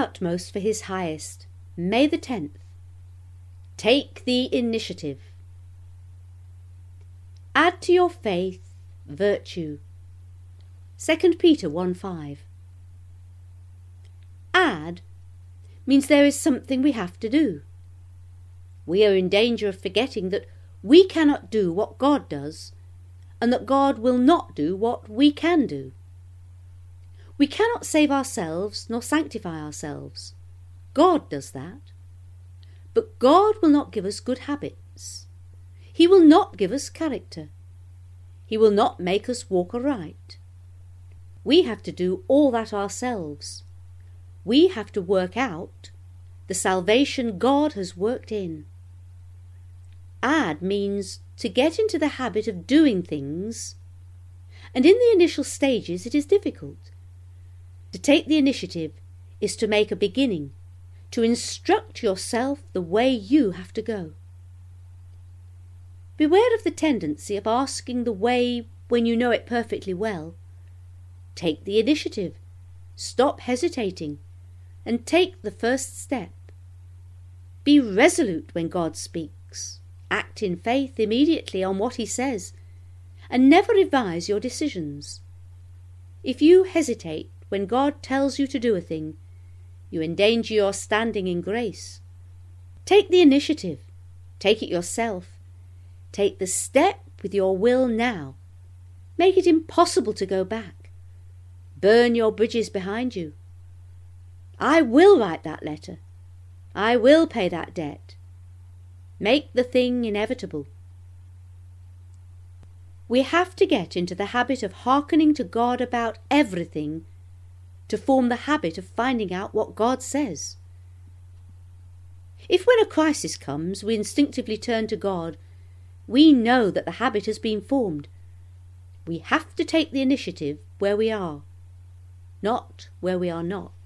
utmost for his highest. May the 10th. Take the initiative. Add to your faith virtue. 2 Peter 1:5. Add means there is something we have to do. We are in danger of forgetting that we cannot do what God does, and that God will not do what we can do. We cannot save ourselves nor sanctify ourselves. God does that. But God will not give us good habits. He will not give us character. He will not make us walk aright. We have to do all that ourselves. We have to work out the salvation God has worked in. Add means to get into the habit of doing things, and in the initial stages it is difficult. To take the initiative is to make a beginning, to instruct yourself the way you have to go. Beware of the tendency of asking the way when you know it perfectly well. Take the initiative, stop hesitating, and take the first step. Be resolute when God speaks. Act in faith immediately on what he says, and never revise your decisions. If you hesitate when God tells you to do a thing, you endanger your standing in grace. Take the initiative. Take it yourself. Take the step with your will now. Make it impossible to go back. Burn your bridges behind you. I will write that letter. I will pay that debt. Make the thing inevitable. We have to get into the habit of hearkening to God about everything to form the habit of finding out what God says. If when a crisis comes we instinctively turn to God, we know that the habit has been formed. We have to take the initiative where we are, not where we are not.